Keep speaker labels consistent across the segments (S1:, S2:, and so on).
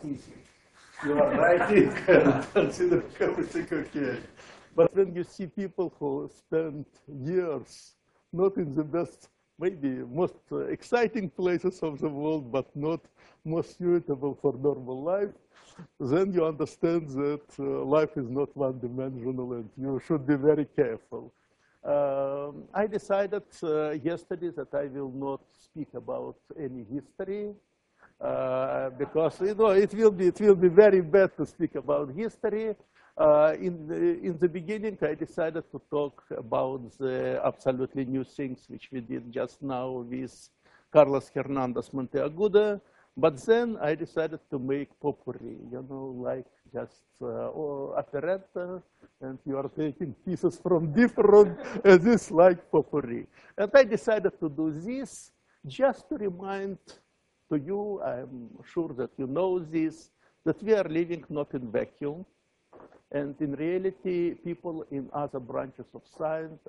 S1: easy. You are writing and consider everything okay. But when you see people who spend years not in the best, maybe most exciting places of the world, but not most suitable for normal life, then you understand that life is not one-dimensional and you should be very careful. I decided yesterday that I will not speak about any history because it will be very bad to speak about history. In the beginning, I decided to talk about the absolutely new things which we did just now with Carlos Hernandez Monteagudo. But then I decided to make potpourri, like just operetta, and you are taking pieces from different, and this like potpourri. And I decided to do this just to remind to you, I'm sure that you know this, that we are living not in vacuum. And in reality, people in other branches of science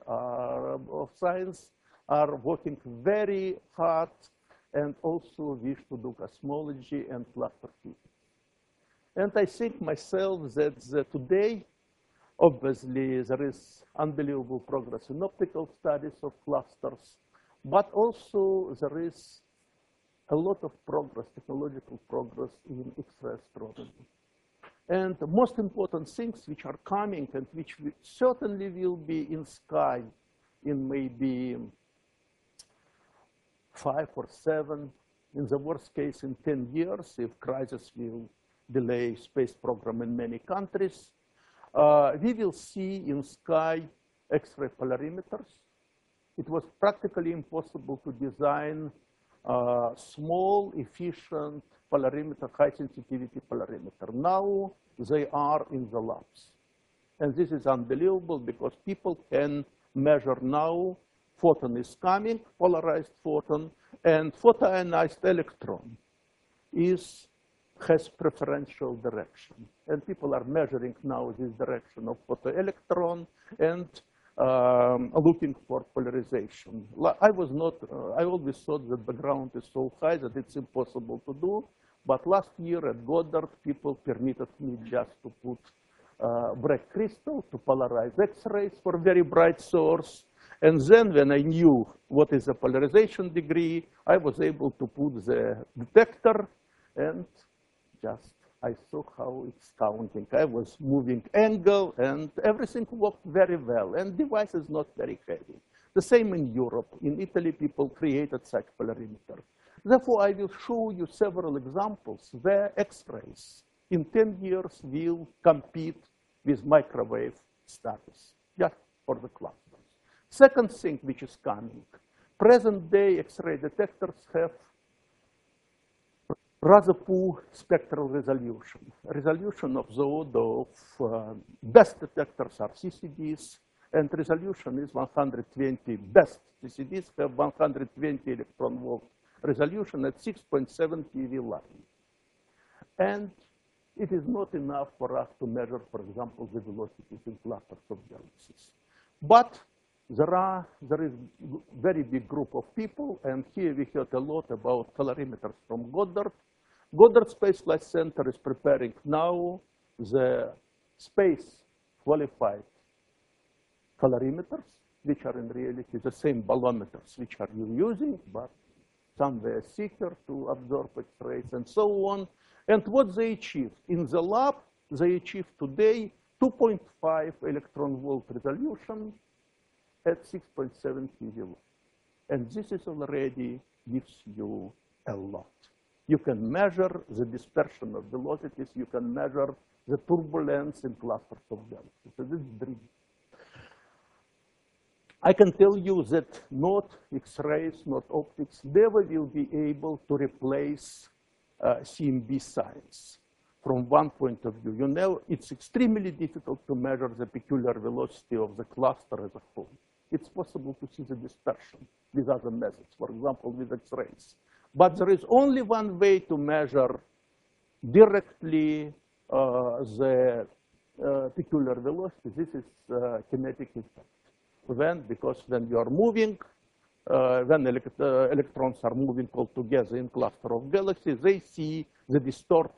S1: are working very hard and also wish to do cosmology and cluster physics. And I think myself that today, obviously, there is unbelievable progress in optical studies of clusters, but also there is a lot of progress, technological progress in X-ray astronomy. And the most important things which are coming and which certainly will be in sky in maybe 5 or 7, in the worst case in 10 years, if crisis will delay space program in many countries, we will see in sky X-ray polarimeters. It was practically impossible to design small, efficient polarimeter, high sensitivity polarimeter. Now they are in the labs. And this is unbelievable because people can measure now photon is coming, polarized photon, and photoionized electron has preferential direction. And people are measuring now this direction of photoelectron and looking for polarization. I always thought that the ground is so high that it's impossible to do. But last year at Goddard, people permitted me just to put black crystal to polarize X-rays for very bright source. And then when I knew what is the polarization degree, I was able to put the detector and just I saw how it's counting. I was moving angle and everything worked very well. And device is not very heavy. The same in Europe. In Italy, people created such polarimeter. Therefore, I will show you several examples where X-rays in 10 years will compete with microwave studies, just for the clusters. Second thing which is coming, present day X-ray detectors have rather poor spectral resolution. Resolution of the order of best detectors are CCDs, and resolution is 120. Best CCDs have 120 electron volt resolution at 6.7 PeV line. And it is not enough for us to measure, for example, the velocities in clusters of galaxies. But there is a very big group of people, and here we heard a lot about polarimeters from Goddard. Goddard Space Flight Center is preparing now the space qualified polarimeters, which are in reality the same bolometers which are you using, but somewhere thicker to absorb X-rays and so on. And what they achieved in the lab, they achieved today 2.5 electron volt resolution at 6.7 PeV. And this is already gives you a lot. You can measure the dispersion of velocities. You can measure the turbulence in clusters of galaxies. So this is dream. I can tell you that not X-rays, not optics, never will be able to replace CMB science from one point of view. You know, it's extremely difficult to measure the peculiar velocity of the cluster as a whole. It's possible to see the dispersion with other methods, for example, with X-rays. But there is only one way to measure directly the peculiar velocity. This is kinetic effect. Because when you are moving, when electrons are moving all together in cluster of galaxies, they see the distorted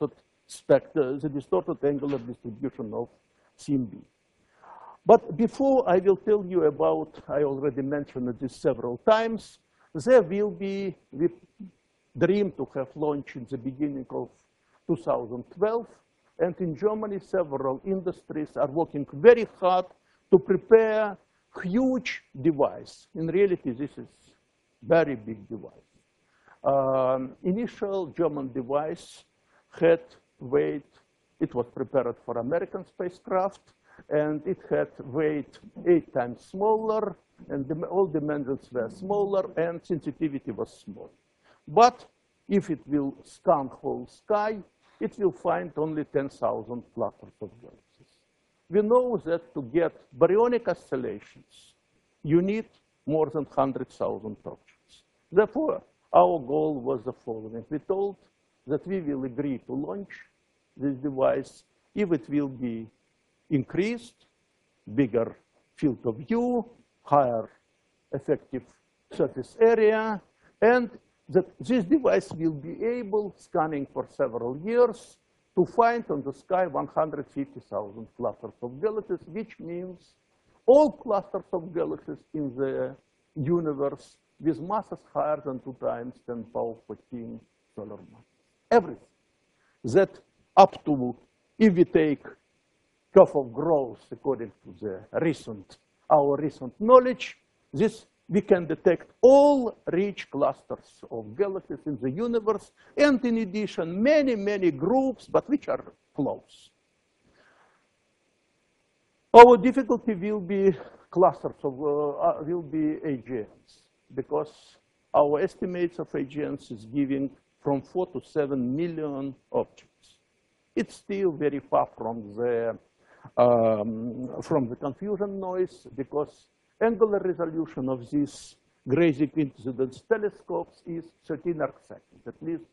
S1: the distorted angular distribution of CMB. But before I will tell you about, I already mentioned this several times, there will be, we dream to have launch in the beginning of 2012. And in Germany, several industries are working very hard to prepare huge device. In reality, this is very big device. Initial German device had weight, it was prepared for American spacecraft, and it had weight 8 times smaller, and all dimensions were smaller, and sensitivity was small. But if it will scan whole sky, it will find only 10,000 clusters of galaxies. We know that to get baryonic oscillations, you need more than 100,000 objects. Therefore, our goal was the following. We told that we will agree to launch this device if it will be increased, bigger field of view, higher effective surface area, and that this device will be able, scanning for several years, to find on the sky 150,000 clusters of galaxies, which means all clusters of galaxies in the universe with masses higher than 2 times 10 power 14 solar mass. Everything. That up to, if we take curve of growth according to the our recent knowledge, this we can detect all rich clusters of galaxies in the universe, and in addition, many, many groups, but which are close. Our difficulty will be clusters of, will be AGNs, because our estimates of AGNs is giving from 4 to 7 million objects. It's still very far from the confusion noise, because angular resolution of these grazing incidence telescopes is 13 arcseconds. At least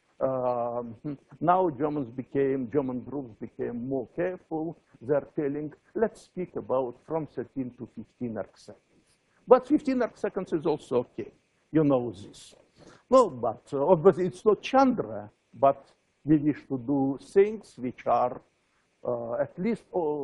S1: now German groups became more careful. They're telling, let's speak about from 13 to 15 arcseconds. But 15 arcseconds is also okay. You know this. No, but obviously it's not Chandra, but we wish to do things which are at least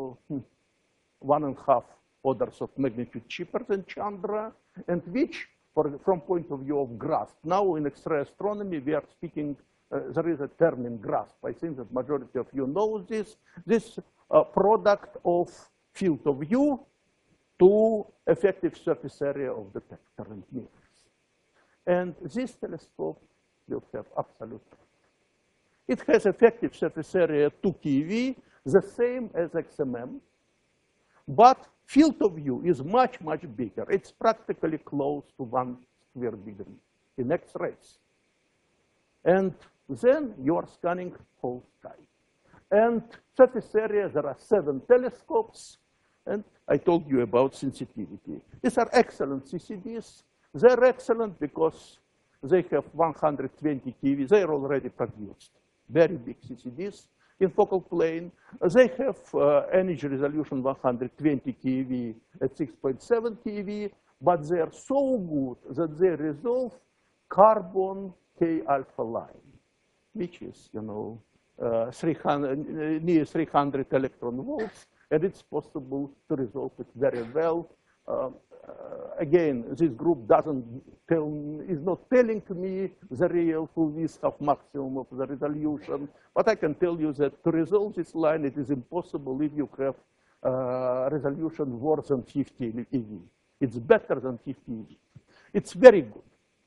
S1: 1.5 orders of magnitude cheaper than Chandra, and which, from point of view of grasp. Now in X-ray astronomy, we are speaking, there is a term in grasp. I think that majority of you know this. This product of field of view to effective surface area of detector and mirrors. And this telescope will have absolute. It has effective surface area 2 keV, the same as XMM, but field of view is much, much bigger. It's practically close to 1 square degree in X-rays. And then you are scanning whole sky. And surface area, there are 7 telescopes, and I told you about sensitivity. These are excellent CCDs. They're excellent because they have 120 keV. They're already produced. Very big CCDs in focal plane. They have energy resolution 120 keV at 6.7 keV, but they are so good that they resolve carbon K alpha line, which is, you know, 300, near 300 electron volts, and it's possible to resolve it very well. Again, this group is not telling to me the real full width of maximum of the resolution, but I can tell you that to resolve this line, it is impossible if you have resolution worse than 50 eV. It's better than 50 eV. It's very good.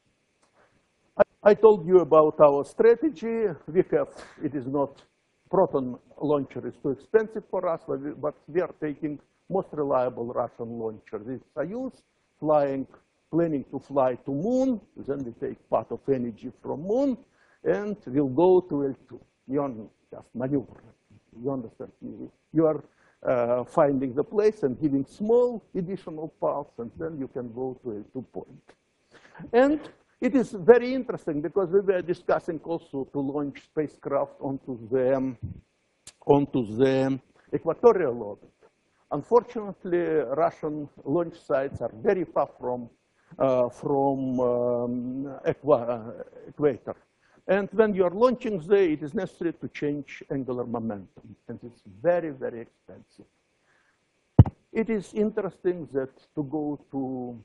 S1: I told you about our strategy. We have, it is not, Proton launcher is too expensive for us, but we are taking most reliable Russian launcher. This is Soyuz, planning to fly to Moon. Then we take part of energy from Moon, and we'll go to L2. You just maneuver. You understand? You are finding the place and giving small additional parts, and then you can go to L2 point. And it is very interesting because we were discussing also to launch spacecraft onto the equatorial orbit. Unfortunately, Russian launch sites are very far from equator. And when you're launching there, it is necessary to change angular momentum. And it's very, very expensive. It is interesting that to go to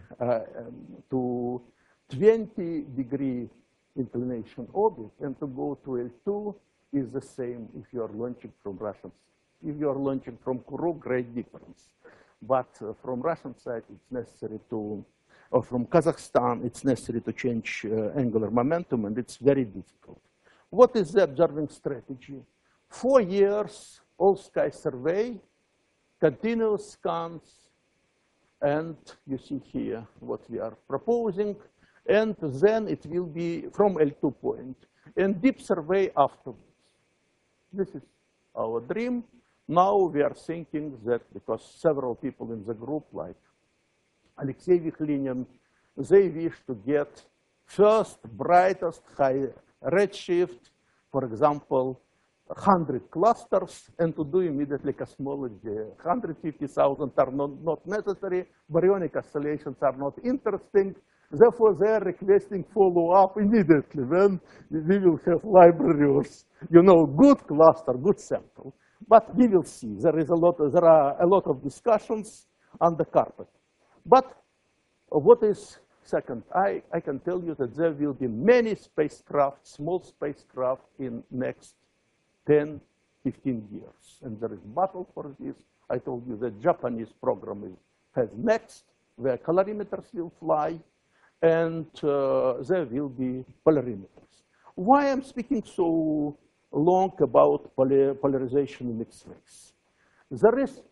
S1: 20-degree inclination orbit and to go to L2 is the same if you are launching from Russian. If you are launching from Kourou, great difference. But from Russian side, it's necessary to, or from Kazakhstan, it's necessary to change angular momentum, and it's very difficult. What is the observing strategy? 4 years, all-sky survey, continuous scans, and you see here what we are proposing. And then it will be from L2 point, and deep survey afterwards. This is our dream. Now we are thinking that because several people in the group, like Alexei Vikhlinin, they wish to get first brightest high redshift, for example, 100 clusters, and to do immediately cosmology. 150,000 are not necessary. Baryonic oscillations are not interesting. Therefore, they are requesting follow-up immediately when we will have libraries, good cluster, good sample. But we will see. There are a lot of discussions on the carpet. But what is second? I can tell you that there will be many spacecraft, small spacecraft in next 10, 15 years. And there is battle for this. I told you the Japanese program has next, where colorimeters will fly, and there will be polarimeters. Why I'm speaking so long about polarization in X-rays? There is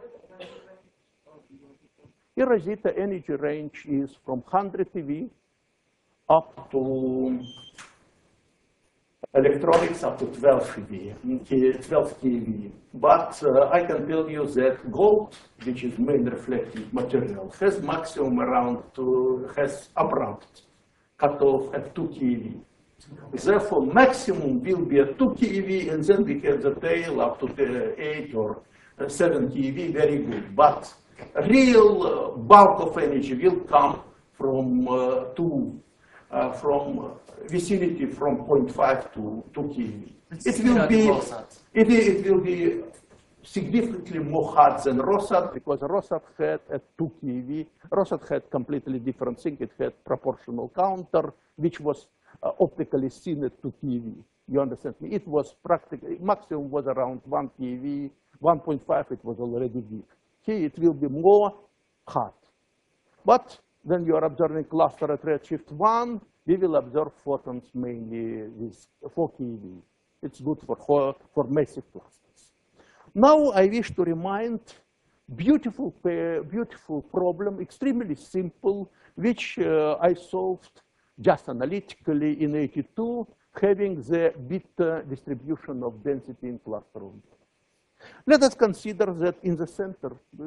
S1: eROSITA energy range is from 100 eV up to electronics up to 12 eV, 12 keV. But I can tell you that gold, which is main reflective material, has maximum around has abrupt cutoff at 2 keV. Therefore, maximum will be at 2 keV, and then we have the tail up to 8 or 7 keV, very good. But real bulk of energy will come from vicinity from 0.5 to 2 keV. It will be significantly more hard than ROSAT, because ROSAT had at 2 keV. ROSAT had completely different thing. It had proportional counter, which was optically seen at 2 keV. You understand me? It was practically, maximum was around 1 keV, 1.5, it was already big. Here it will be more hard. But when you are observing cluster at redshift 1, we will observe photons mainly with 4 keV. It's good for massive clusters. Now I wish to remind beautiful problem, extremely simple, which I solved just analytically in 82, having the bit distribution of density in cluster of dots. Let us consider that in the center.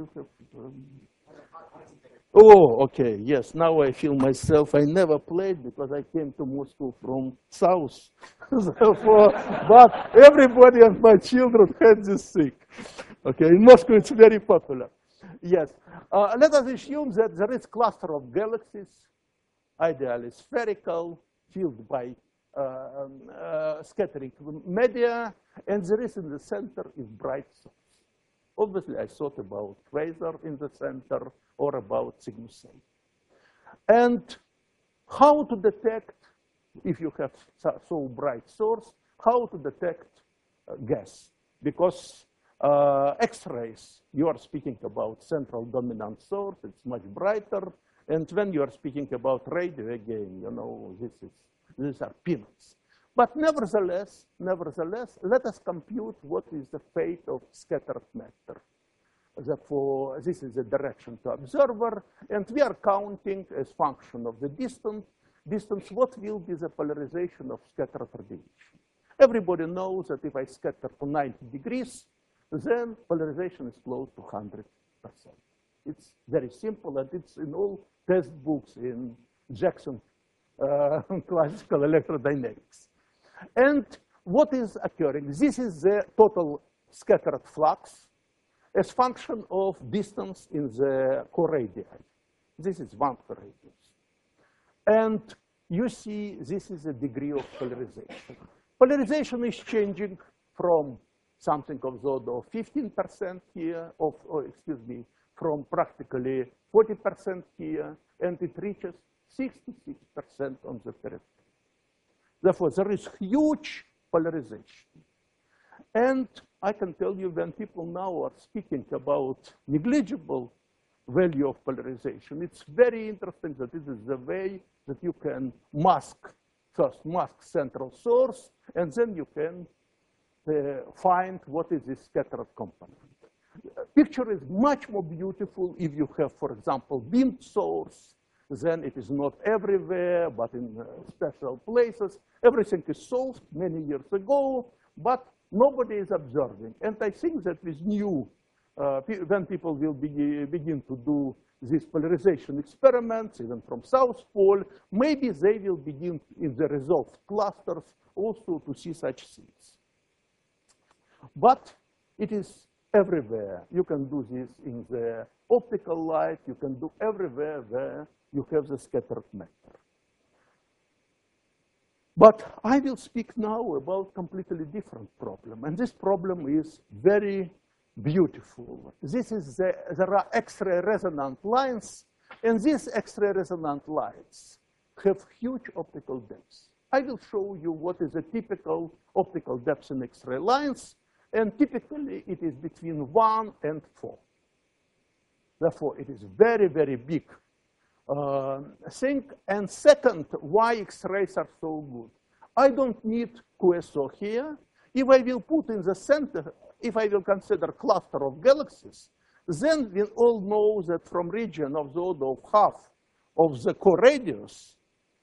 S1: Oh, okay, yes, now I feel myself. I never played because I came to Moscow from south. Therefore, but everybody and my children had this thing. Okay, in Moscow it's very popular. Yes, let us assume that there is cluster of galaxies, ideally spherical, filled by scattering media, and there is in the center is bright source. Obviously, I thought about quasar in the center or about Cygnus A. And how to detect, if you have so bright source, how to detect gas? Because X-rays, you are speaking about central dominant source, it's much brighter. And when you are speaking about radio, again, these are peanuts. But nevertheless, let us compute what is the fate of scattered matter. Therefore, this is the direction to observer, and we are counting as function of the distance, what will be the polarization of scattered radiation. Everybody knows that if I scatter to 90 degrees, then polarization is close to 100%. It's very simple, and it's in all textbooks in Jackson classical electrodynamics. And what is occurring? This is the total scattered flux as function of distance in the core radii. This is one core radius. And you see this is a degree of polarization. Polarization is changing from something of the order of 15% here, from practically 40% here, and it reaches 66% on the periphery. Therefore, there is huge polarization. And I can tell you when people now are speaking about negligible value of polarization, it's very interesting that this is the way that you can first mask central source, and then you can find what is the scattered component. Picture is much more beautiful if you have, for example, beamed source. Then it is not everywhere, but in special places. Everything is solved many years ago, but nobody is observing. And I think that with new, when people will begin to do these polarization experiments, even from South Pole, maybe they will begin in the resolved clusters also to see such things. But it is everywhere. You can do this in the optical light. You can do everywhere where you have the scattered matter. But I will speak now about completely different problem. And this problem is very beautiful. There are X-ray resonant lines. And these X-ray resonant lines have huge optical depths. I will show you what is a typical optical depth in X-ray lines. And typically, it is between 1 and 4. Therefore, it is very, very big thing. And second, why X-rays are so good. I don't need QSO here. If I will put in the center, if I will consider cluster of galaxies, then we all know that from region of the order of half of the co-radius,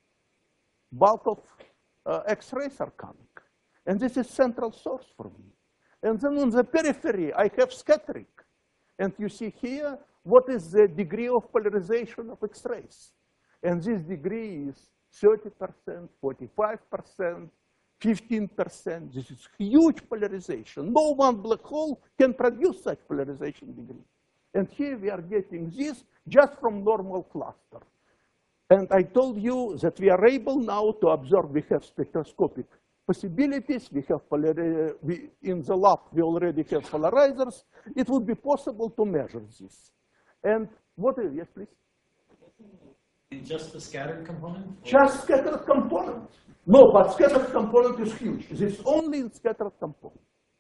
S1: bulk of X-rays are coming. And this is central source for me. And then on the periphery, I have scattering. And you see here, what is the degree of polarization of X-rays? And this degree is 30%, 45%, 15%. This is huge polarization. No one black hole can produce such polarization degree. And here we are getting this just from normal cluster. And I told you that we are able now to observe, we have spectroscopic possibilities. We have in the lab, we already have polarizers. It would be possible to measure this. And what is, yes, please?
S2: Just the scattered component?
S1: Just scattered component. No, but scattered component is huge. This is only in scattered component.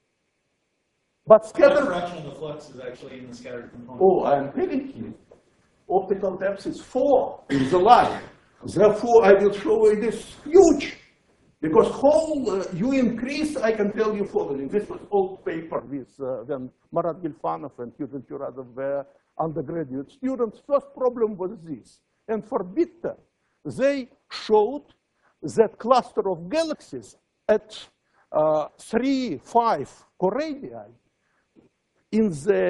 S1: But scattered.
S2: What fraction of the flux is actually in the scattered component?
S1: Oh, I'm telling you. Optical depth is 4 in the line. Therefore, I will show you this huge. Because you increase, I can tell you following. This was old paper with when Marat Gilfanov and Yutin Turadov were undergraduate students. First problem was this. And for BITTER, they showed that cluster of galaxies at 3, 5 co-radii in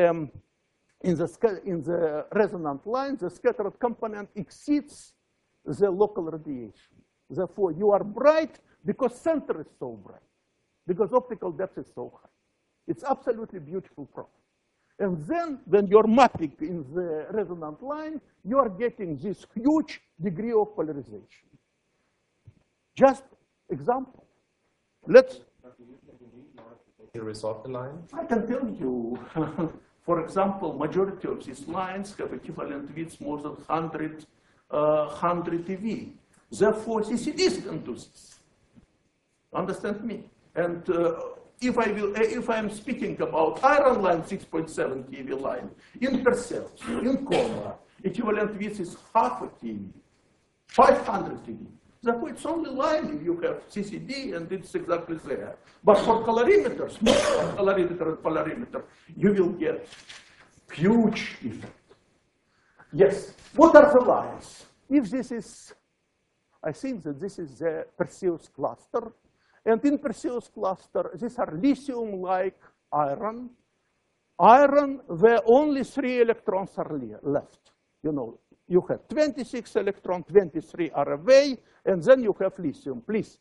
S1: the resonant line, the scattered component exceeds the local radiation. Therefore, you are bright because center is so bright, because optical depth is so high. It's absolutely beautiful problem. And then when you're mapping in the resonant line, you are getting this huge degree of polarization. Just example. Let's.
S3: You resolve the line?
S1: I can tell you. For example, majority of these lines have equivalent widths more than 100 eV. Therefore, CCDs can do this. Understand me? And if I'm speaking about iron line 6.7 keV line, in Perseus, in Coma, equivalent width is half a keV, 500 keV. Therefore, it's only line if you have CCD and it's exactly there. But for colorimeters, colorimeter and polarimeter, you will get huge effect. Yes, what are the lines? If this is, I think that this is the Perseus cluster. And in Perseus cluster, these are lithium-like iron. Iron where only 3 electrons are left. You know, you have 26 electrons, 23 are away, and then you have lithium. Please.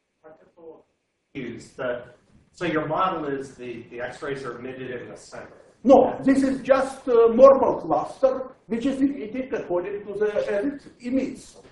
S4: So your model is the X-rays are emitted in the center.
S1: No, this is just a normal cluster, which is emitted according to the as it emits.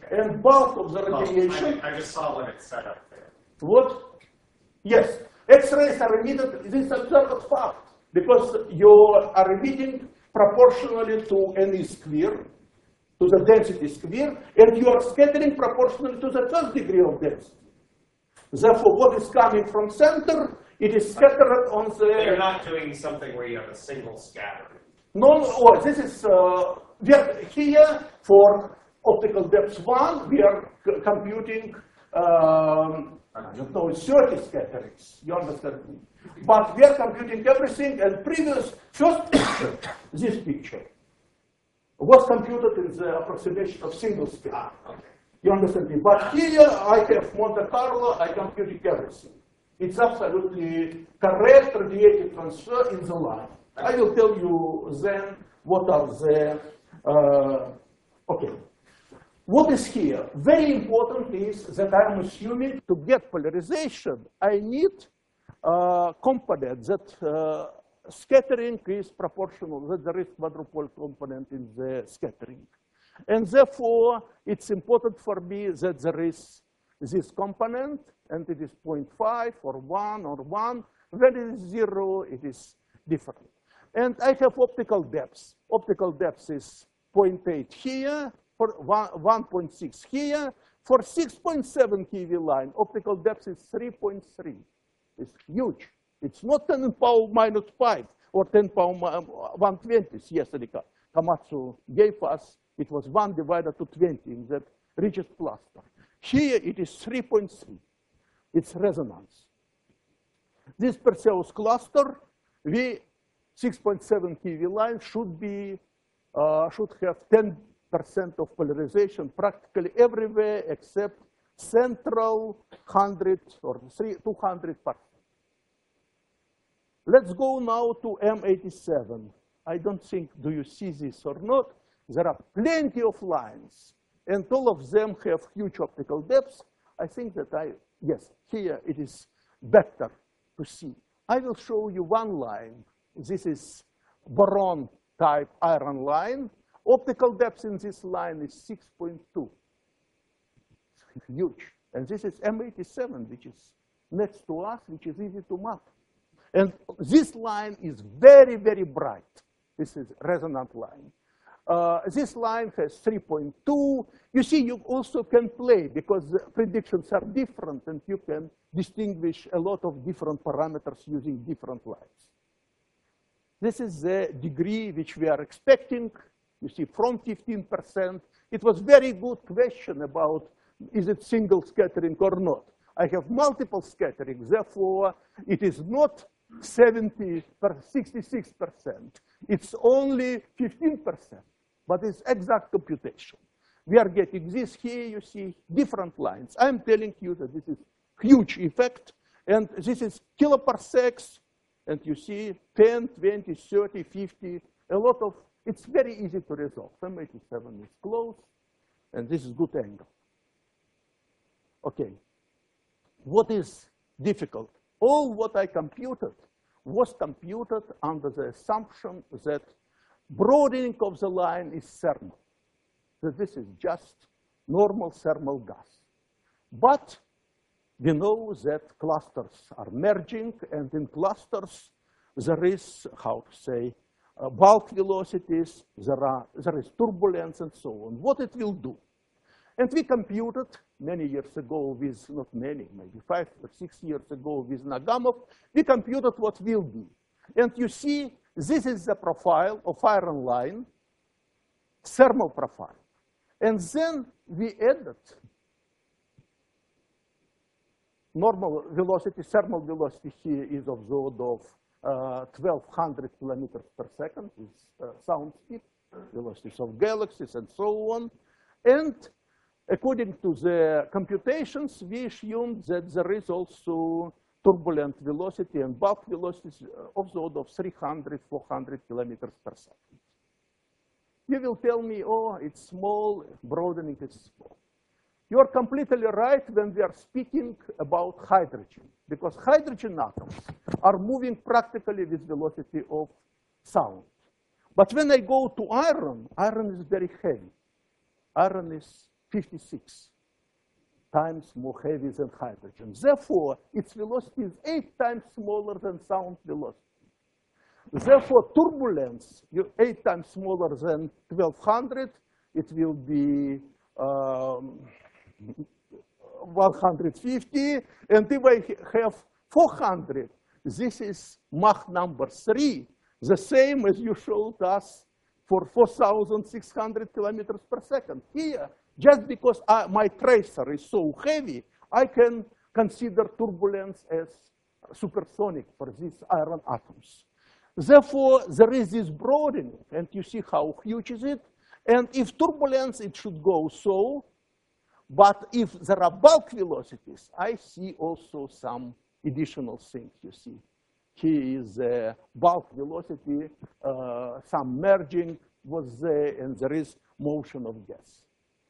S1: And bulk of the radiation.
S4: I just saw when it's set up there.
S1: What? Yes. X-rays are emitted. This is observed fact because you are emitting proportionally to any square, to the density square, and you are scattering proportionally to the first degree of density. Therefore, what is coming from center, it is scattered on the.
S4: You're not doing something where you have a single scatter.
S1: No, oh, this is we are here for optical depth 1. We are computing. I don't know, 30 scatterings. You understand me? But we are computing everything. And first picture, this picture, was computed in the approximation of single scatter.
S4: Okay.
S1: You understand me? But here I have Monte Carlo. I computed everything. It's absolutely correct radiative transfer in the line. I will tell you then what are the, okay. What is here? Very important is that I'm assuming to get polarization, I need a component that scattering is proportional, that there is quadrupole component in the scattering. And therefore, it's important for me that there is this component, and it is 0.5 or 1 or 1. When it is 0, it is different. And I have optical depths. Optical depth is 0.8 here, for 1.6 here. For 6.7 keV line, optical depth is 3.3. It's huge. It's not 10 to the power minus 5 or 10 to the power 120 yesterday. Komatsu gave us, it was 1 divided to 20 in that richest cluster. Here it is 3.3. It's resonance. This Perseus cluster, 6.7 keV line should have 10% of polarization practically everywhere except central 100 or 200%. Let's go now to M87. I don't think, do you see this or not? There are plenty of lines, and all of them have huge optical depths. I think that yes, here it is better to see. I will show you one line. This is boron type iron line. Optical depth in this line is 6.2. Huge. And this is M87, which is next to us, which is easy to map. And this line is very, very bright. This is resonant line. This line has 3.2. You see, you also can play because the predictions are different, and you can distinguish a lot of different parameters using different lines. This is the degree which we are expecting. You see, from 15%. It was very good question about is it single scattering or not. I have multiple scattering, therefore it is not 70 or 66%. It's only 15%, but it's exact computation. We are getting this here, you see, different lines. I'm telling you that this is huge effect, and this is kiloparsecs, and you see 10, 20, 30, 50, a lot of, it's very easy to resolve. M87 is close, and this is good angle. Okay, what is difficult? All what I computed was computed under the assumption that broadening of the line is thermal, that this is just normal thermal gas. But we know that clusters are merging, and in clusters there is, how to say, bulk velocities, there is turbulence and so on. What it will do? And we computed many years ago with, not many, maybe 5 or 6 years ago with Nagamov, we computed what will be. And you see, this is the profile of iron line, thermal profile. And then we added normal velocity, thermal velocity here is of the order of 1,200 kilometers per second with sound speed, velocities of galaxies and so on. And according to the computations, we assumed that there is also turbulent velocity and bulk velocities of the order of 300, 400 kilometers per second. You will tell me, oh, it's small, broadening is small. You are completely right when we are speaking about hydrogen, because hydrogen atoms are moving practically with velocity of sound. But when I go to iron, iron is very heavy. Iron is 56 times more heavy than hydrogen. Therefore, its velocity is 8 times smaller than sound velocity. Therefore, turbulence, 8 times smaller than 1200, it will be 150. And if I have 400, this is Mach number 3, the same as you showed us for 4,600 kilometers per second. Here, just because my tracer is so heavy, I can consider turbulence as supersonic for these iron atoms. Therefore, there is this broadening, and you see how huge is it. And if turbulence, it should go so. But if there are bulk velocities, I see also some additional things, you see. Here is a bulk velocity, some merging was there, and there is motion of gas.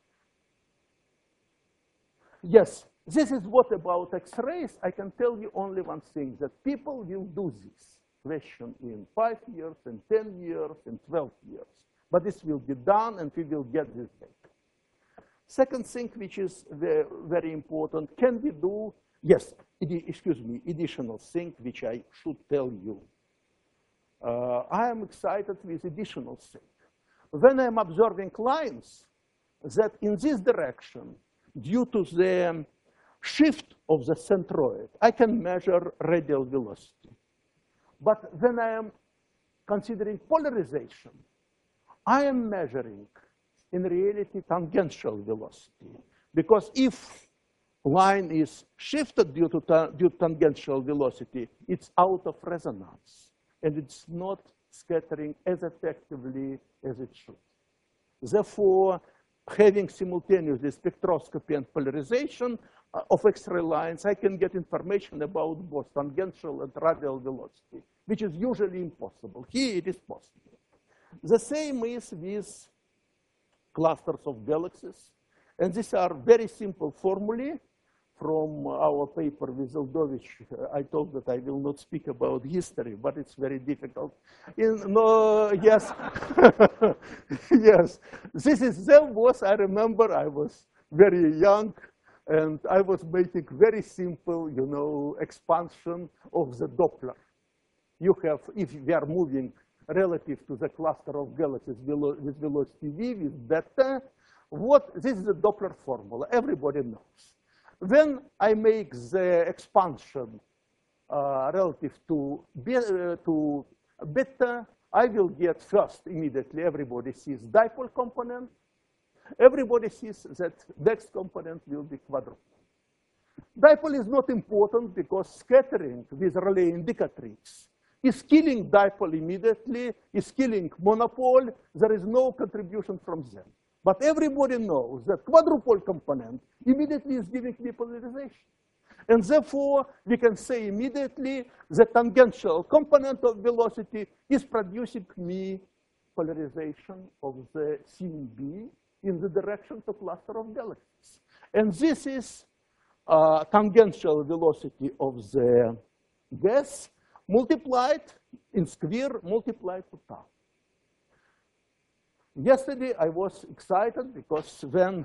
S1: Yes, this is what about X-rays. I can tell you only one thing, that people will do this question in 5 years, in 10 years, in 12 years. But this will be done, and we will get this data. Second thing, which is very important, can we do, yes, additional thing, which I should tell you. I am excited with additional thing. When I'm observing lines that in this direction, due to the shift of the centroid, I can measure radial velocity. But when I am considering polarization, I am measuring, in reality, tangential velocity. Because if line is shifted due to tangential velocity, it's out of resonance. And it's not scattering as effectively as it should. Therefore, having simultaneously spectroscopy and polarization of X-ray lines, I can get information about both tangential and radial velocity, which is usually impossible. Here it is possible. The same is with clusters of galaxies. And these are very simple formulae from our paper with Eldovich. I told that I will not speak about history, but it's very difficult. Yes, yes. I remember I was very young, and I was making very simple, expansion of the Doppler. You have, if we are moving relative to the cluster of galaxies with velocity v, with beta, this is the Doppler formula, everybody knows. When I make the expansion relative to beta, I will get first, immediately, everybody sees dipole component. Everybody sees that next component will be quadrupole. Dipole is not important because scattering with Rayleigh indicatrix is killing dipole immediately, is killing monopole. There is no contribution from them. But everybody knows that quadrupole component immediately is giving me polarization. And therefore, we can say immediately the tangential component of velocity is producing me polarization of the scene B in the direction to cluster of galaxies. And this is tangential velocity of the gas multiplied in square, multiplied to tau. Yesterday, I was excited because when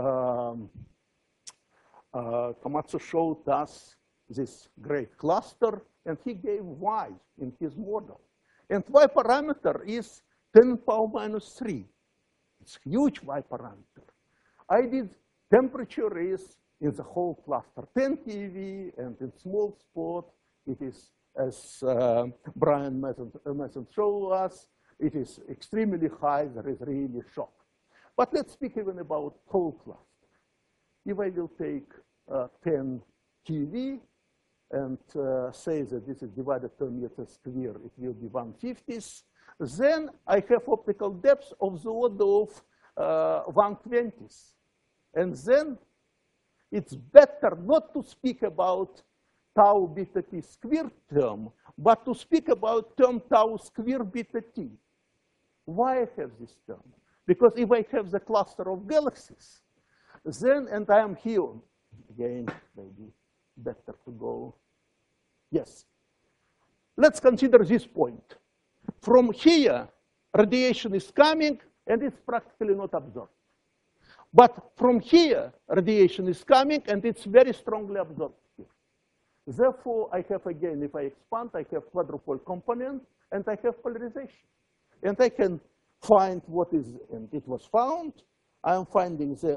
S1: Komatsu showed us this great cluster, and he gave y in his model. And y parameter is 10 power minus 3. It's huge y parameter. I did temperature is in the whole cluster 10 keV, and in small spot, it is, as Brian Mason showed us, it is extremely high, there is really shock. But let's speak even about whole cluster. If I will take 10 keV and say that this is divided per meter square, it will be 1/50, then I have optical depth of the order of 1/20. And then it's better not to speak about tau beta t squared term, but to speak about term tau square beta t. Why I have this term? Because if I have the cluster of galaxies, then, and I am here, again, maybe better to go. Yes. Let's consider this point. From here, radiation is coming, and it's practically not absorbed. But from here, radiation is coming, and it's very strongly absorbed here. Therefore, I have, again, if I expand, I have quadrupole component, and I have polarization. And I can find what is, and it was found. I am finding the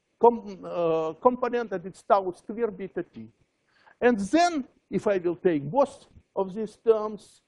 S1: component that it's tau square beta t. And then, if I will take both of these terms,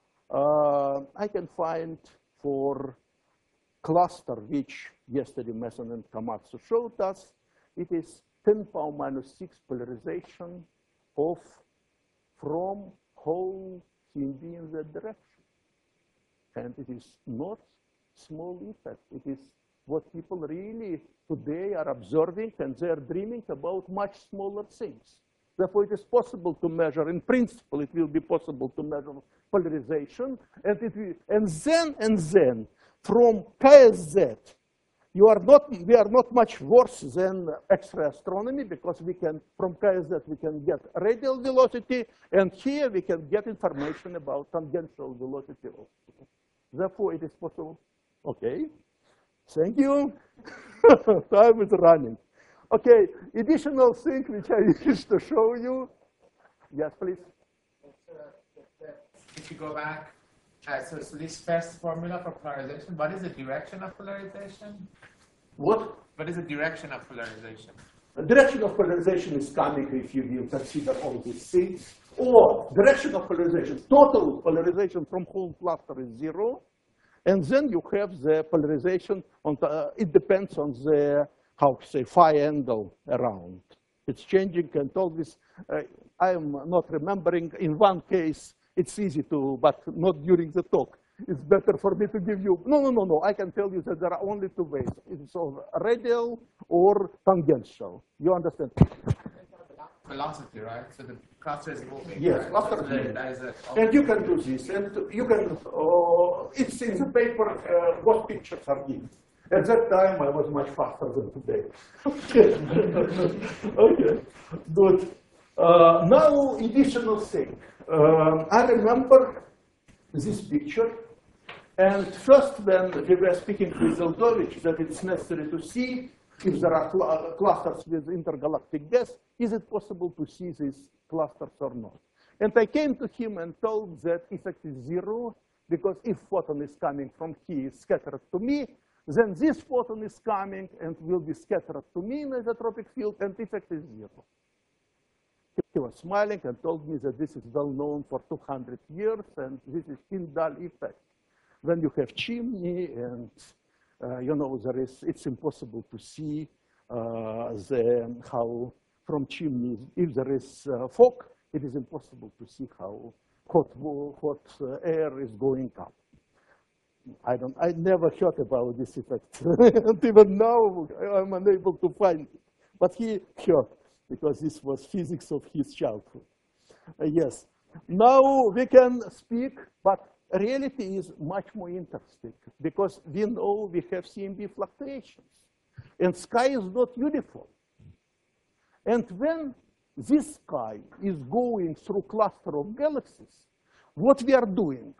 S1: I can find for cluster, which yesterday Mason and Komatsu showed us, it is 10 power minus 6 polarization of from whole CMB in that direction. And it is not small effect. It is what people really today are observing, and they are dreaming about much smaller things. Therefore, it is possible to measure. In principle, it will be possible to measure polarization, and then from KSZ, we are not much worse than X-ray astronomy, because we can, from KSZ, we can get radial velocity, and here we can get information about tangential velocity also. Therefore, it is possible. Okay, thank you. Time is running. Okay, additional thing which I wish to show you. Yes, please.
S5: If you go back, so this first formula for polarization, what is the direction of polarization?
S1: What?
S5: What is the direction of polarization?
S1: The direction of polarization is coming if you will consider all these things. Or direction of polarization, total polarization from whole cluster is 0. And then you have the polarization, it depends on the, how to say, phi angle around. It's changing, and all this, I am not remembering. In one case, it's easy to, but not during the talk. It's better for me to give you, no. I can tell you that there are only two ways. It's radial or tangential. You understand?
S5: Velocity, right? So the cluster is moving.
S1: Yes,
S5: right?
S1: cluster
S5: So
S1: is moving.
S5: that is a,
S1: And you can do this, and you can, it's in the paper, what pictures are given. At that time, I was much faster than today. Okay, good. Now, additional thing. I remember this picture, and first when we were speaking with Zeldovich that it's necessary to see if there are clusters with intergalactic gas, is it possible to see these clusters or not? And I came to him and told that effect is 0, because if photon is coming from here, scattered to me, then this photon is coming and will be scattered to me in the isotropic field, and effect is 0. He was smiling and told me that this is well known for 200 years, and this is Tyndall effect. When you have chimney and it's impossible to see how from chimneys, if there is fog, it is impossible to see how hot air is going up. I never heard about this effect. And even now, I'm unable to find it. But he heard, because this was physics of his childhood. Yes. Now we can speak, but reality is much more interesting, because we know we have CMB fluctuations, and sky is not uniform. And when this sky is going through cluster of galaxies, what we are doing?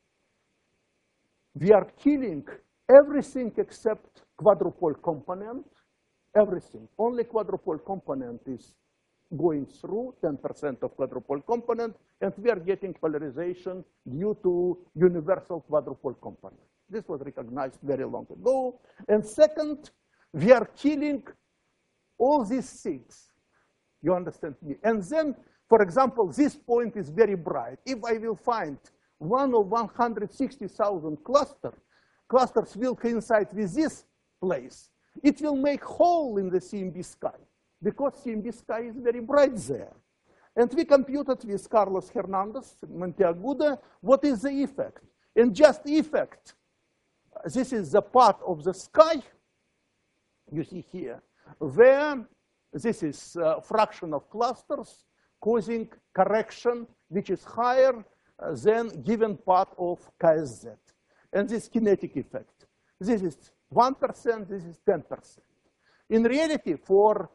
S1: We are killing everything except quadrupole component, everything. Only quadrupole component is going through, 10% of quadrupole component, and we are getting polarization due to universal quadrupole component. This was recognized very long ago. And second, we are killing all these things. You understand me? And then, for example, this point is very bright. If I will find one of 160,000 clusters will coincide with this place, it will make hole in the CMB sky, because CMB sky is very bright there. And we computed with Carlos Hernandez, Monteagudo, what is the effect. And just effect, this is the part of the sky, you see here, where this is a fraction of clusters causing correction, which is higher than given part of KSZ. And this kinetic effect. This is 1%, this is 10%. In reality, for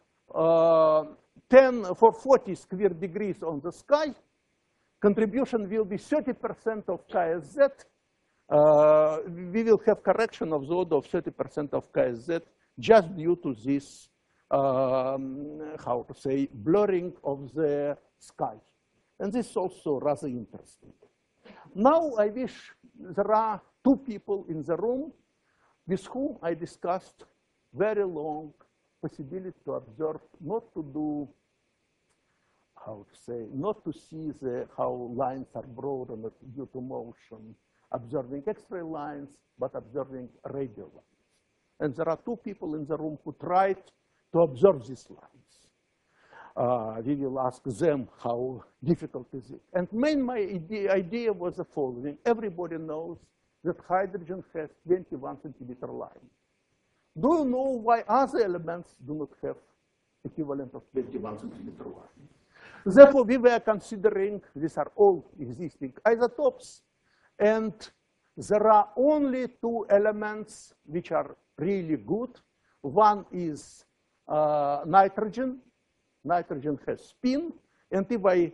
S1: 40 square degrees on the sky, contribution will be 30% of KSZ. We will have correction of the order of 30% of KSZ just due to this, how to say, blurring of the sky. And this is also rather interesting. Now I wish there are two people in the room with whom I discussed very long possibility to observe, not to do, how to say, not to see how lines are broadened due to motion, observing X-ray lines, but observing radial lines. And there are two people in the room who tried to observe these lines. We will ask them how difficult is it. And my idea was the following. Everybody knows that hydrogen has 21 centimeter line. Do you know why other elements do not have equivalent of 21 centimeter line? Therefore, we were considering, these are all existing isotopes, and there are only two elements which are really good. One is nitrogen. Nitrogen has spin, and if I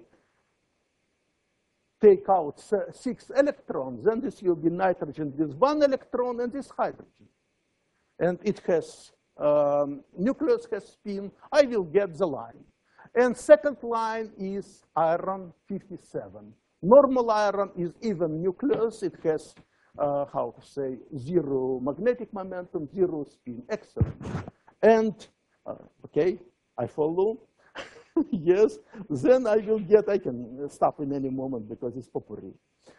S1: take out 6 electrons, then this will be nitrogen with 1 electron and this hydrogen. And it has, nucleus has spin, I will get the line. And second line is iron 57. Normal iron is even nucleus. It has, how to say, 0 magnetic momentum, 0 spin. Excellent. And, okay, I follow. Yes, then I will get, I can stop in any moment because it's potpourri.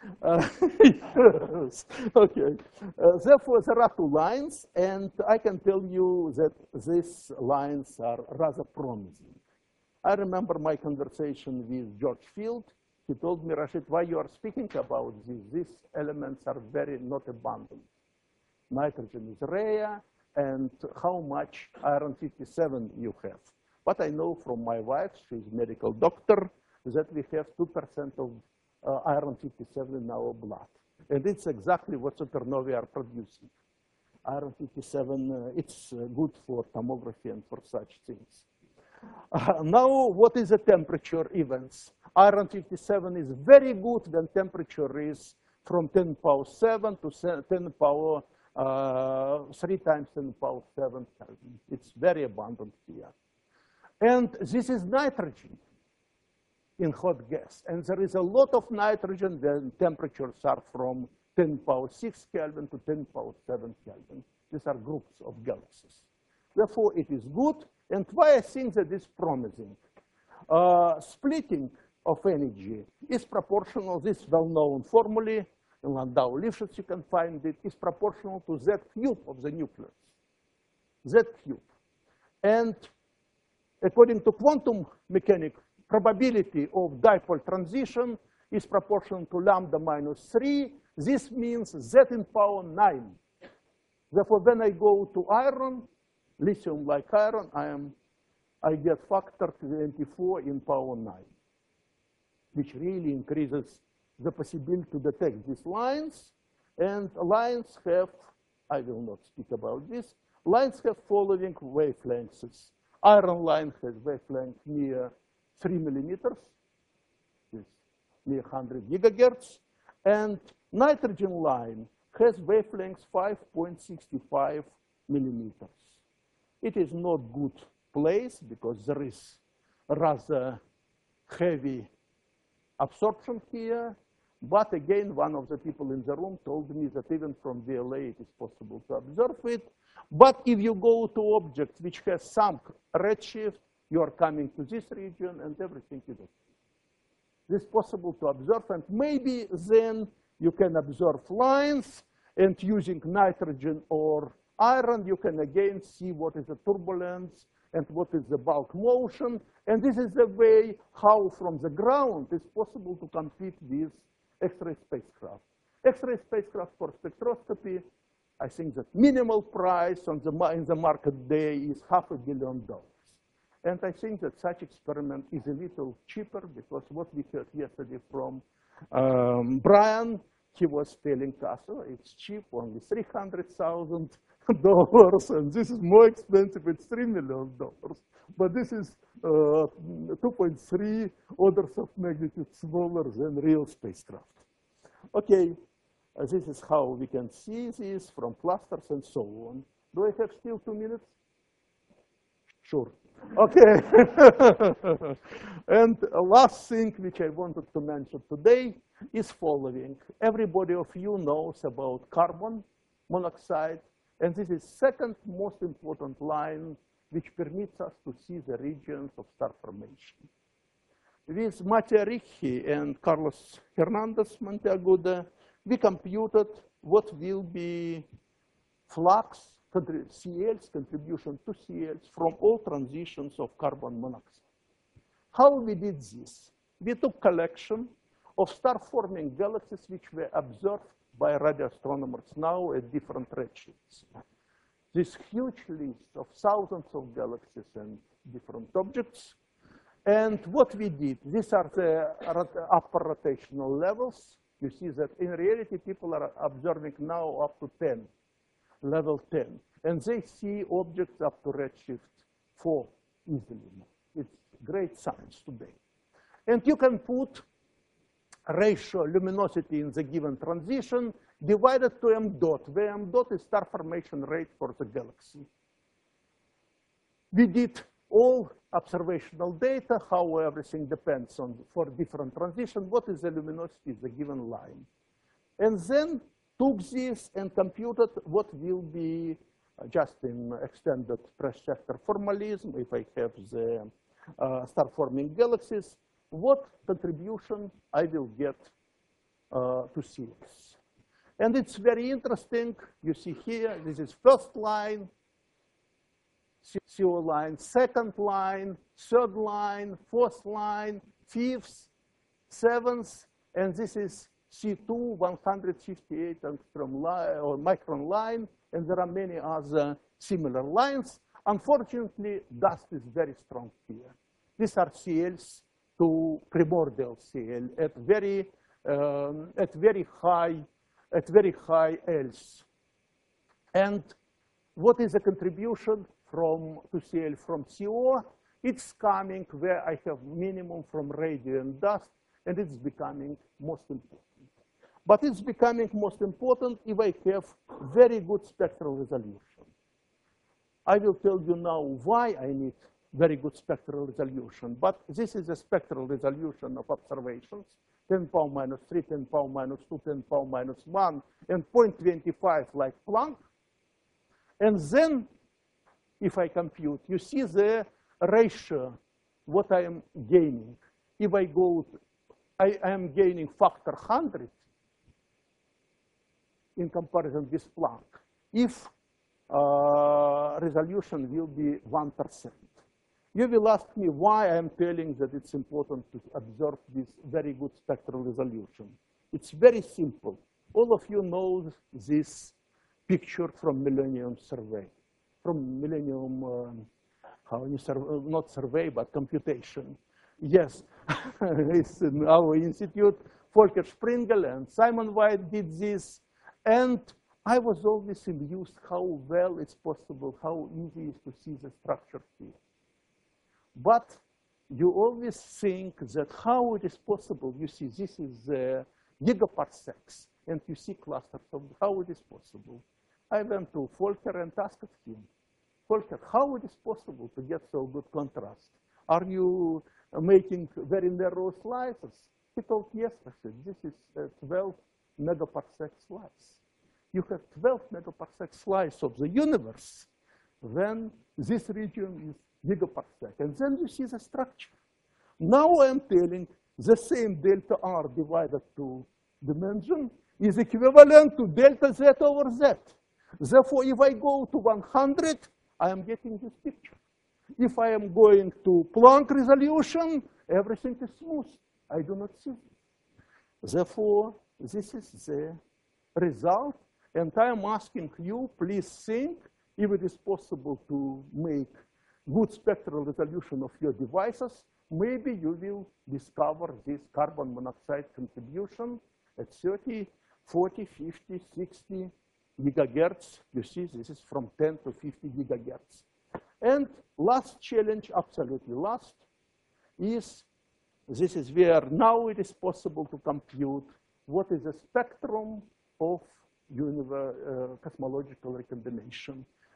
S1: Yes. Okay. Therefore, there are two lines, and I can tell you that these lines are rather promising. I remember my conversation with George Field. He told me, Rashid, why you are speaking about this? These elements are very not abundant. Nitrogen is rare, and how much iron 57 you have. But I know from my wife, she's a medical doctor, that we have 2% of iron 57 in our blood. And it's exactly what supernovae are producing. Iron 57, it's good for tomography and for such things. Now, what is the temperature events? Iron 57 is very good when temperature is from 10 power 7 to 10 power, 3 times 10 power 7 Kelvin. It's very abundant here. And this is nitrogen in hot gas. And there is a lot of nitrogen when temperatures are from 10 power 6 Kelvin to 10 power 7 Kelvin. These are groups of galaxies. Therefore, it is good. And why I think that it's promising? Splitting of energy is proportional, this well-known formula, in Landau-Lifshitz you can find it, is proportional to Z cube of the nucleus. Z cube. And according to quantum mechanics, probability of dipole transition is proportional to lambda minus 3. This means Z in power 9. Therefore, when I go to iron, lithium like iron, I get factor 24 in power 9, which really increases the possibility to detect these lines. And lines have, I will not speak about this, lines have following wavelengths. Iron line has wavelength near 3 millimeters, near 100 gigahertz, and nitrogen line has wavelengths 5.65 millimeters. It is not good place because there is rather heavy absorption here. But again, one of the people in the room told me that even from VLA it is possible to observe it. But if you go to objects which has some redshift, you are coming to this region and everything is okay. This is possible to observe, and maybe then you can observe lines, and using nitrogen or iron, you can again see what is the turbulence and what is the bulk motion. And this is the way how from the ground it's possible to compete with X-ray spacecraft. X-ray spacecraft for spectroscopy, I think that minimal price in the market day is $500 million. And I think that such experiment is a little cheaper because what we heard yesterday from Brian, he was telling us, oh, it's cheap, only $300,000, and this is more expensive, it's $3 million. But this is 2.3 orders of magnitude smaller than real spacecraft. Okay, this is how we can see this from clusters and so on. Do I have still 2 minutes? Sure. Okay. And last thing which I wanted to mention today is following. Everybody of you knows about carbon monoxide, and this is second most important line which permits us to see the regions of star formation. With Mattia Ricci and Carlos Hernandez Monteagudo, we computed what will be flux, CL's contribution to CL's from all transitions of carbon monoxide. How we did this? We took collection of star-forming galaxies which were observed by radio astronomers now at different redshifts. This huge list of thousands of galaxies and different objects. And what we did, these are the upper rotational levels. You see that in reality, people are observing now up to 10, level 10. And they see objects up to redshift 4 easily. It's great science today. And you can put ratio luminosity in the given transition divided to m dot, where m dot is star formation rate for the galaxy. We did all observational data, how everything depends on, for different transition, what is the luminosity of the given line. And then took this and computed what will be, just in extended pressure sector formalism, if I have the star-forming galaxies, what contribution I will get to CS. And it's very interesting. You see here, this is first line, CO line, second line, third line, fourth line, fifth, seventh, and this is C2, 158 angstrom line or micron line, and there are many other similar lines. Unfortunately, dust is very strong here. These are CLs to primordial CL at very high Ls. And what is the contribution to CL from CO? It's coming where I have minimum from radio and dust, and it's becoming most important. But it's becoming most important if I have very good spectral resolution. I will tell you now why I need very good spectral resolution. But this is a spectral resolution of observations, 10 power minus 3, 10 power minus 2, 10 power minus 1, and 0.25 like Planck. And then, if I compute, you see the ratio, what I am gaining. If I go, I am gaining factor 100 in comparison with Planck, if resolution will be 1%. You will ask me why I am telling that it's important to observe this very good spectral resolution. It's very simple. All of you know this picture from Millennium Survey, from Millennium, not survey, but computation. Yes, it's in our institute. Volker Springel and Simon White did this. And I was always amused how well it's possible, how easy it is to see the structure here. But you always think that how it is possible. You see, this is gigaparsecs, and you see clusters of how it is possible. I went to Volker and asked him, Volker, how it is possible to get so good contrast? Are you making very narrow slices? He told, yes, I said, this is 12 megaparsec slice. You have 12 megaparsec slice of the universe, then this region is gigaparsec. And then you see the structure. Now I'm telling the same delta R divided to dimension is equivalent to delta Z over Z. Therefore, if I go to 100, I am getting this picture. If I am going to Planck resolution, everything is smooth. I do not see it. Therefore, this is the result. And I am asking you, please think if it is possible to make good spectral resolution of your devices, maybe you will discover this carbon monoxide contribution at 30, 40, 50, 60 gigahertz. You see, this is from 10 to 50 gigahertz. And last challenge, absolutely last, is this is where now it is possible to compute what is the spectrum of cosmological recombination.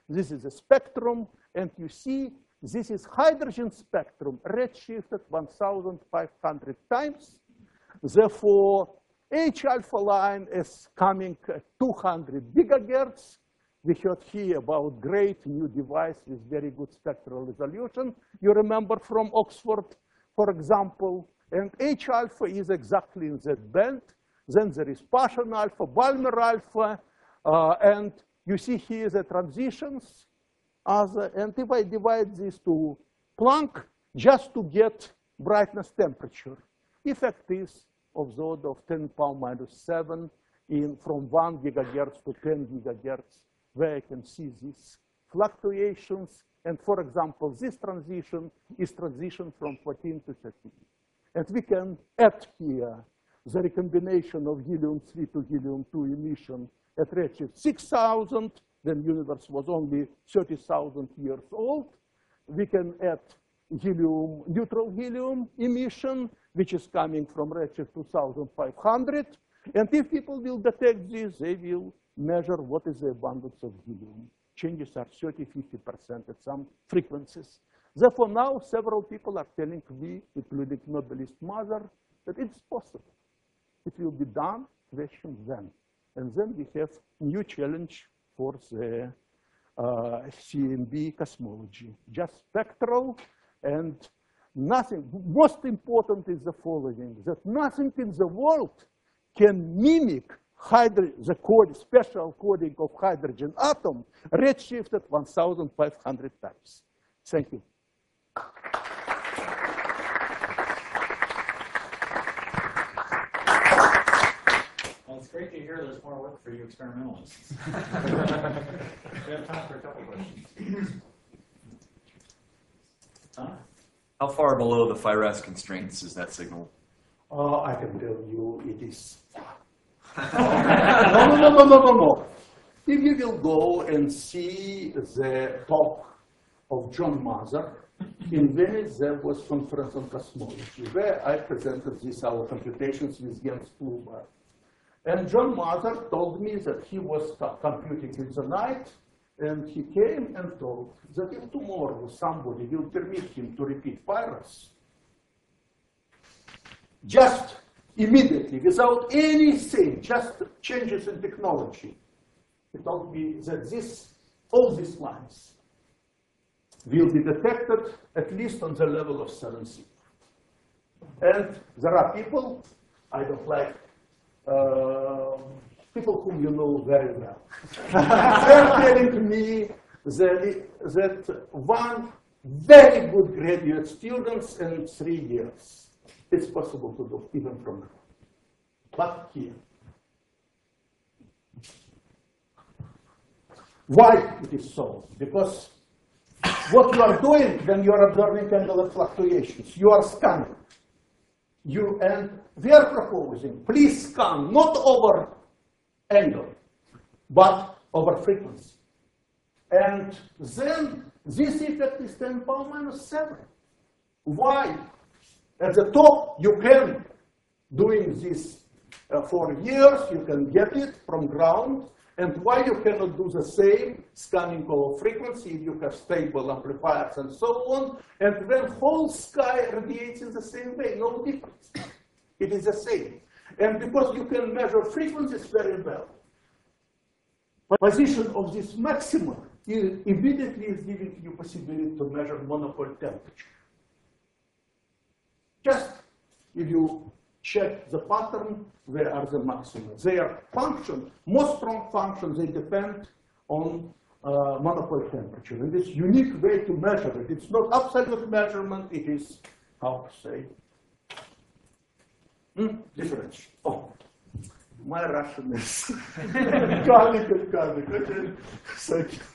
S1: This is a spectrum, and you see this is hydrogen spectrum, redshifted 1,500 times. Therefore, H alpha line is coming at 200 gigahertz. We heard here about great new device with very good spectral resolution. You remember from Oxford, for example. And H alpha is exactly in that band. Then there is Paschen alpha, Balmer alpha, and you see here the transitions. And if I divide these to Planck, just to get brightness temperature, effect is of the order of 10 power minus 7 from 1 gigahertz to 10 gigahertz, where I can see these fluctuations. And for example, this transition is transition from 14 to 13. And we can add here the recombination of helium-3 to helium-2 emission at redshift 6,000, when the universe was only 30,000 years old. We can add helium, neutral helium emission, which is coming from redshift 2,500. And if people will detect this, they will measure what is the abundance of helium. Changes are 30, 50% at some frequencies. Therefore, now several people are telling me, including Nobelist mother, that it's possible. It will be done, question when. And then we have new challenge for the CMB cosmology. Just spectral and nothing. Most important is the following, that nothing in the world can mimic the code, special coding of hydrogen atom redshifted 1,500 times. Thank you.
S2: Well, it's great to hear there's more work for you experimentalists. We have time for a couple questions. Huh?
S6: How far below the Phi-RAS constraints is that signal?
S1: I can tell you it is no. If you will go and see the talk of John Mather, in Venice there was conference on cosmology, where I presented these our computations with Jens Kluber. And John Mather told me that he was computing in the night, and he came and told that if tomorrow somebody will permit him to repeat Phi-RAS, just immediately, without anything, just changes in technology, he told me that all these lines will be detected at least on the level of 7C. And there are people, I don't like, people whom you know very well. They're telling me that one very good graduate students in 3 years, it's possible to do, even from now. But here. Why it is so? Because what you are doing when you are observing angular fluctuations, you are scanning. And we are proposing, please scan not over angle, but over frequency. And then this effect is 10 power minus 7. Why? At the top, you can, doing this for years, you can get it from ground. And why you cannot do the same scanning over frequency if you have stable amplifiers and so on, and when whole sky radiates in the same way, no difference. It is the same. And because you can measure frequencies very well, position of this maximum immediately is giving you possibility to measure monopole temperature. Just if you check the pattern, where are the maxima? Their function, most strong functions, they depend on monopole temperature. And this unique way to measure it, it's not absolute measurement, it is, how to say, differential. Oh, my Russian is karmic. Okay, thank you.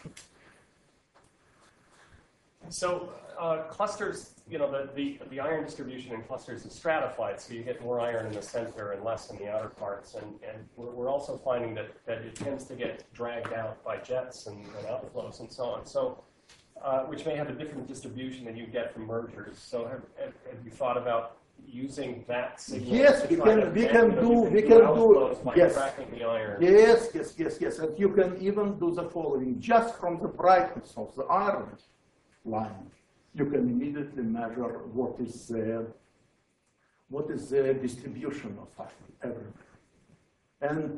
S3: So clusters, the iron distribution in clusters is stratified, so you get more iron in the center and less in the outer parts. And we're also finding that it tends to get dragged out by jets and outflows and so on. So, which may have a different distribution than you get from mergers. So have you thought about using that signal.
S1: Yes,
S3: to
S1: we
S3: try
S1: can-
S3: to
S1: we
S3: bend
S1: can
S3: the
S1: do- we can do-
S3: outflows by
S1: yes.
S3: tracking the iron.
S1: Yes, and you can even do the following. Just from the brightness of the iron line, you can immediately measure what is the distribution of iron everywhere. And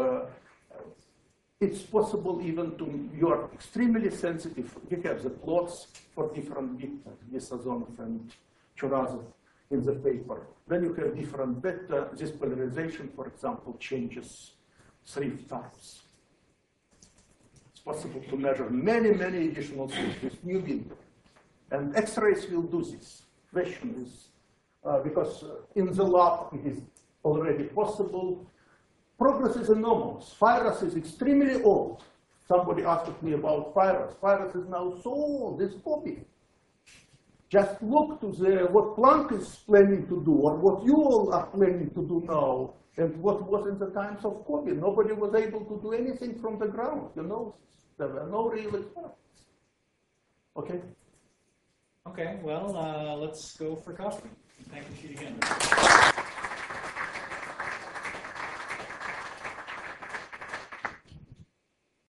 S1: it's possible even to, you are extremely sensitive. We have the plots for different beta, Vizazonov and Churazov in the paper. Then you have different beta. This polarization, for example, changes 3 times. It's possible to measure many, many additional things with new window. And X-rays will do this. Question is, because in the lab it is already possible. Progress is enormous. Virus is extremely old. Somebody asked me about virus. Virus is now so old, it's copy. Just look to what Planck is planning to do, or what you all are planning to do now, and what was in the times of COVID. Nobody was able to do anything from the ground, you know. There were no real experiments. Okay?
S2: Okay, well, let's go for coffee. Thank you, Sheet again.